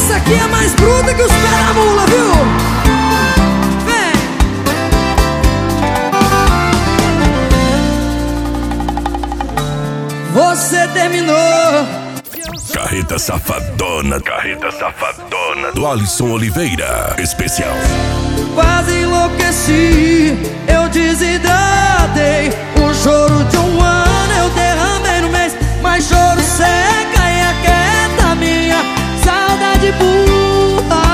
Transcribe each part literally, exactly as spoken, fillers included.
Essa aqui é mais bruta que os pés da mula, viu? Vem! Você terminou. Carreta Safadona, Carreta Safadona do Alisson Oliveira, especial. Quase enlouqueci, eu desidratei. O choro de um ano eu derramei no mês. Mas choro seca e aquieta minha saudade burra.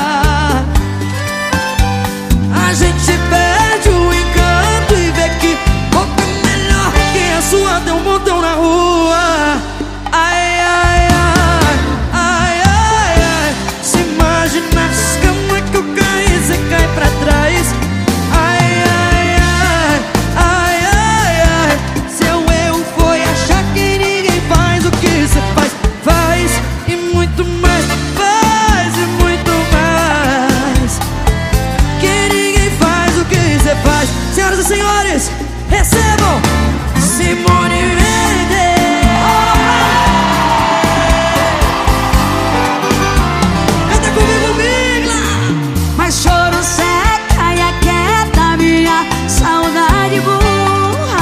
A gente perde o encanto e vê que boca melhor que a sua tem um montão na rua. Ai, ai, ai, ai, ai, ai. Se imagina as camas que eu caí, cê cai pra trás. Ai, ai, ai, ai, ai, ai. Seu erro foi achar que ninguém faz o que cê faz. Faz e muito mais, faz e muito mais. Que ninguém faz o que cê faz. Senhoras e senhores, recebam Simone Mendes. Mas choro seca e aquieta minha saudade burra.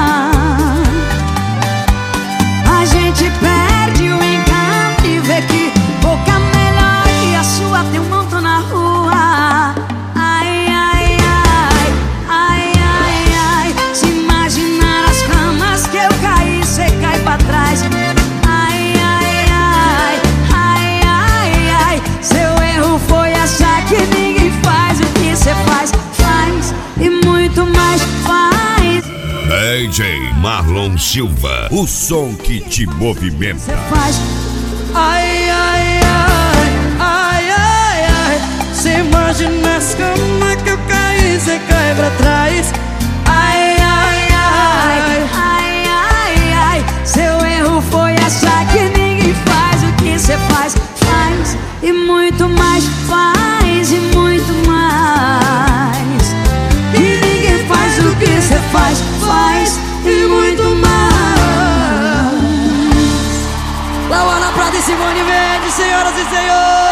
A gente perde o encanto e vê que boca melhor que a sua tem um montão na rua. Ai, ai, ai, ai, ai, ai. Se imaginar as camas que eu caí, cê cai pra trás. Ai, ai, ai, ai, ai, ai. Seu erro foi achar que ninguém faz o que cê faz. Faz e muito mais faz. D J Marlon Silva, o som que te movimenta. Cê faz. Ai, ai, ai, ai, ai, ai. Se imagina as camas que eu caí, cê cai pra trás. Ai, ai, ai, Ai, ai, ai. Seu erro foi achar que ninguém faz o que cê faz. Faz e muito mais faz e muito mais. E ninguém faz o que cê faz. Faz e muito mais. Lauana Prata e Simone Mendes, senhoras e senhores.